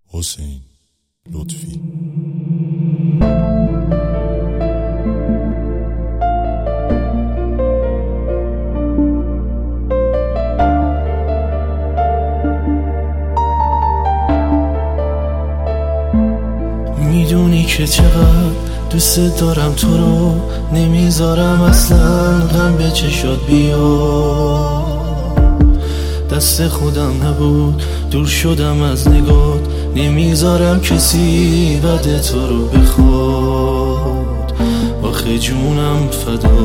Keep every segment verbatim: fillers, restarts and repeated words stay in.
حسین لطفی. میدونی که چقدر دوست دارم تو رو، نمیذارم اصلا غم به چشات بیا. دست خودم نبود دور شدم از نگات، نمیذارم کسی بد تو رو بخواد. آخه جونم فدا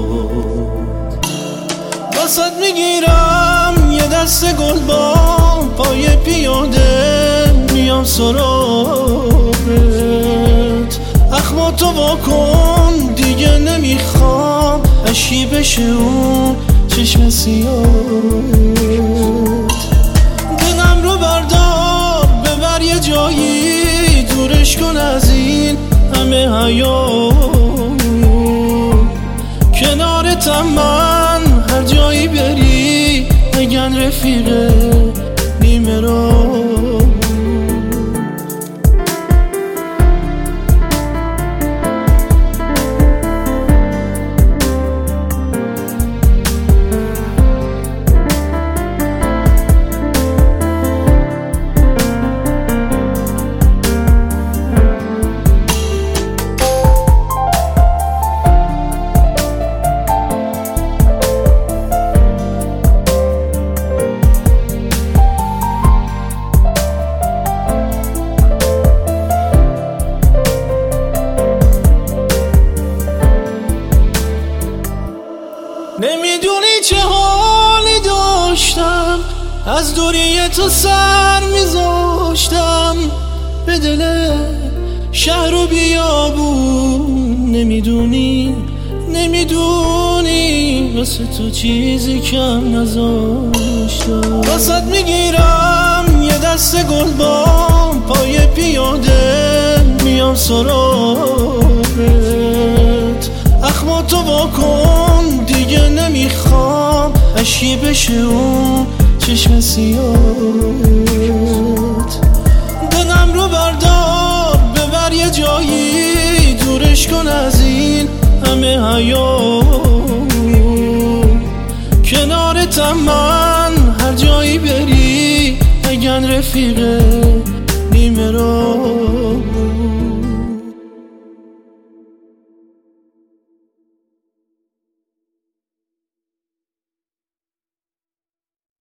واسط میگیرم یه دست گل با پای پیاده، میام سراغت. اخماتو واکن دیگه نمیخوام اشکی بشه اون چشم سیاهت. دلم رو بردار ببر یه جایی، دورش کن از این همه حیات. کنارتم من هر جایی بری بگن رفیق نیمه را. نمیدونی چه حالی داشتم، از دوری تو سر میذاشتم به دل شهر و بیابون. نمیدونی نمیدونی واسه تو چیزی کم نذاشتم. واسط میگیرم یه دست گل با پای پیاده، میام سراغت. اخماتو واکن دیگه نمیخوام اشکی بشه اون چشم سیاهت. دلم رو بردار ببر یه جایی، دورش کن از این همه حیات. کنارتم من هر جایی بری بگن رفیق